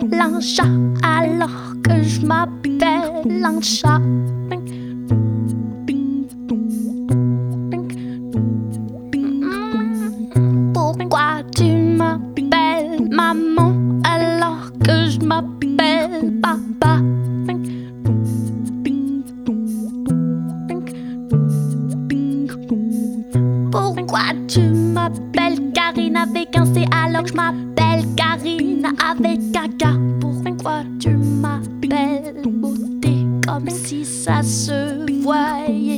un chat alors que je m'appelle un chat. Pourquoi tu m'appelles maman alors que je m'appelle papa? Pourquoi tu m'appelles Karine avec un C alors que je m'appelle Karine avec un K? Pourquoi tu m'appelles beauté comme si ça se voyait?